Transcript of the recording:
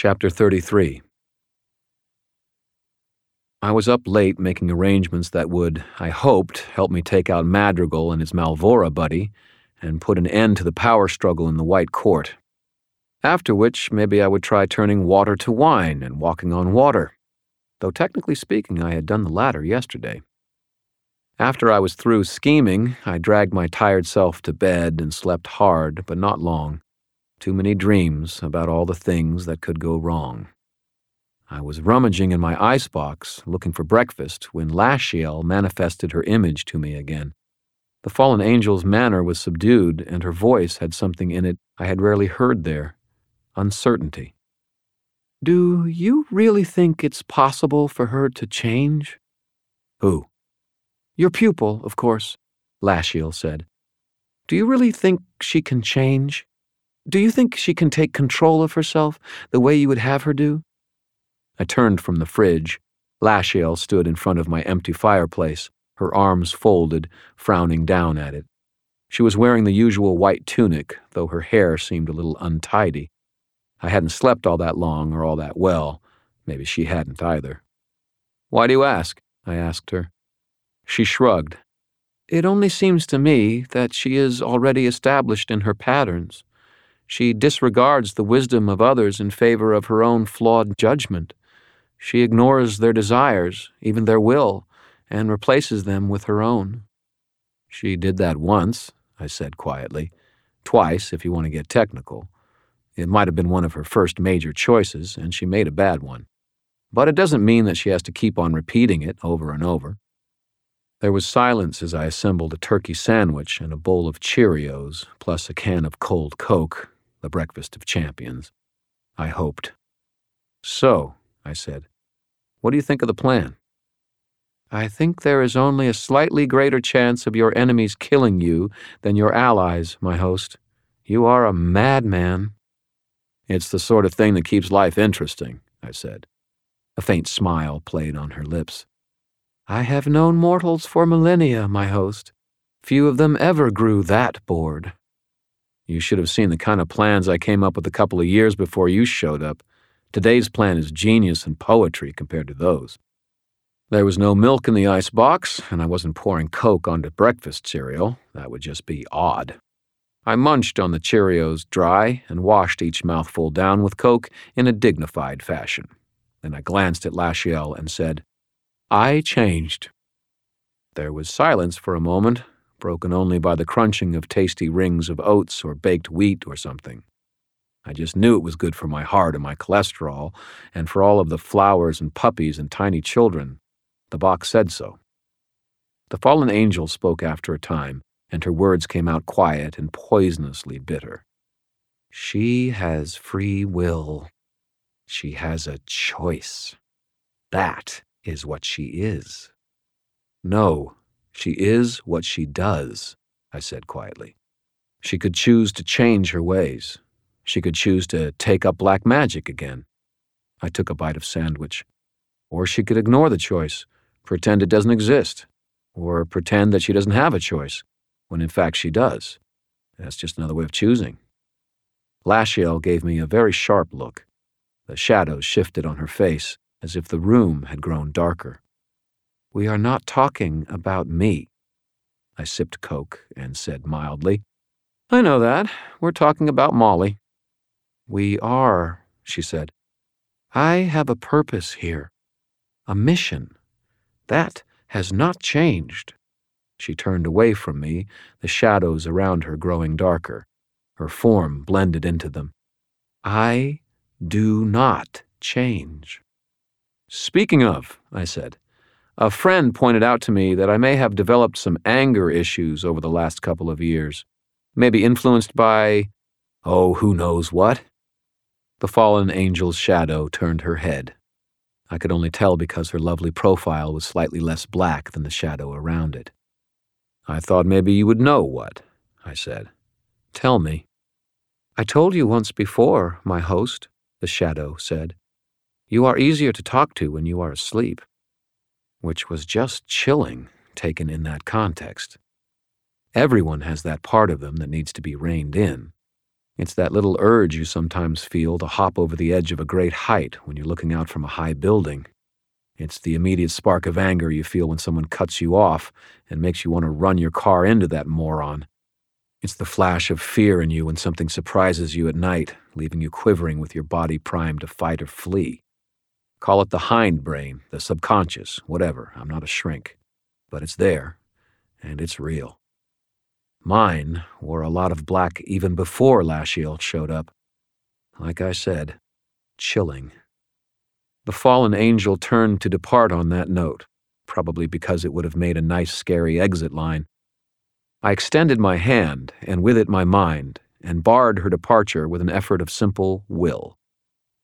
Chapter 33. I was up late making arrangements that would, I hoped, help me take out Madrigal and his Malvora buddy and put an end to the power struggle in the White Court. After which, maybe I would try turning water to wine and walking on water, though technically speaking I had done the latter yesterday. After I was through scheming, I dragged my tired self to bed and slept hard, but not long. Too many dreams about all the things that could go wrong. I was rummaging in my icebox, looking for breakfast, when Lashiel manifested her image to me again. The fallen angel's manner was subdued, and her voice had something in it I had rarely heard there: uncertainty. "Do you really think it's possible for her to change?" "Who?" "Your pupil, of course," Lashiel said. "Do you really think she can change? Do you think she can take control of herself the way you would have her do?" I turned from the fridge. Lashiel stood in front of my empty fireplace, her arms folded, frowning down at it. She was wearing the usual white tunic, though her hair seemed a little untidy. I hadn't slept all that long or all that well. Maybe she hadn't either. "Why do you ask?" I asked her. She shrugged. "It only seems to me that she is already established in her patterns. She disregards the wisdom of others in favor of her own flawed judgment. She ignores their desires, even their will, and replaces them with her own." "She did that once," I said quietly. "Twice, if you want to get technical. It might have been one of her first major choices, and she made a bad one. But it doesn't mean that she has to keep on repeating it over and over." There was silence as I assembled a turkey sandwich and a bowl of Cheerios, plus a can of cold Coke, the breakfast of champions. I hoped. "So," I said, "what do you think of the plan?" "I think there is only a slightly greater chance of your enemies killing you than your allies, my host. You are a madman." "It's the sort of thing that keeps life interesting," I said. A faint smile played on her lips. "I have known mortals for millennia, my host. Few of them ever grew that bored." "You should have seen the kind of plans I came up with a couple of years before you showed up. Today's plan is genius and poetry compared to those." There was no milk in the icebox, and I wasn't pouring Coke onto breakfast cereal. That would just be odd. I munched on the Cheerios dry and washed each mouthful down with Coke in a dignified fashion. Then I glanced at Lashiel and said, "I changed." There was silence for a moment, broken only by the crunching of tasty rings of oats or baked wheat or something. I just knew it was good for my heart and my cholesterol, and for all of the flowers and puppies and tiny children. The box said so. The fallen angel spoke after a time, and her words came out quiet and poisonously bitter. "She has free will. She has a choice. That is what she is." "No, she is what she does," I said quietly. "She could choose to change her ways. She could choose to take up black magic again." I took a bite of sandwich. "Or she could ignore the choice, pretend it doesn't exist, or pretend that she doesn't have a choice, when in fact she does. That's just another way of choosing." Lashiel gave me a very sharp look. The shadows shifted on her face, as if the room had grown darker. "We are not talking about me." I sipped Coke and said mildly, "I know that. We're talking about Molly." "We are," she said. "I have a purpose here, a mission. That has not changed." She turned away from me, the shadows around her growing darker. Her form blended into them. "I do not change." "Speaking of," I said, "a friend pointed out to me that I may have developed some anger issues over the last couple of years. Maybe influenced by, oh, who knows what?" The fallen angel's shadow turned her head. I could only tell because her lovely profile was slightly less black than the shadow around it. "I thought maybe you would know what," I said. "Tell me." "I told you once before, my host," the shadow said. "You are easier to talk to when you are asleep." Which was just chilling, taken in that context. Everyone has that part of them that needs to be reined in. It's that little urge you sometimes feel to hop over the edge of a great height when you're looking out from a high building. It's the immediate spark of anger you feel when someone cuts you off and makes you want to run your car into that moron. It's the flash of fear in you when something surprises you at night, leaving you quivering with your body primed to fight or flee. Call it the hindbrain, the subconscious, whatever. I'm not a shrink. But it's there, and it's real. Mine wore a lot of black even before Lashiel showed up. Like I said, chilling. The fallen angel turned to depart on that note, probably because it would have made a nice scary exit line. I extended my hand, and with it my mind, and barred her departure with an effort of simple will.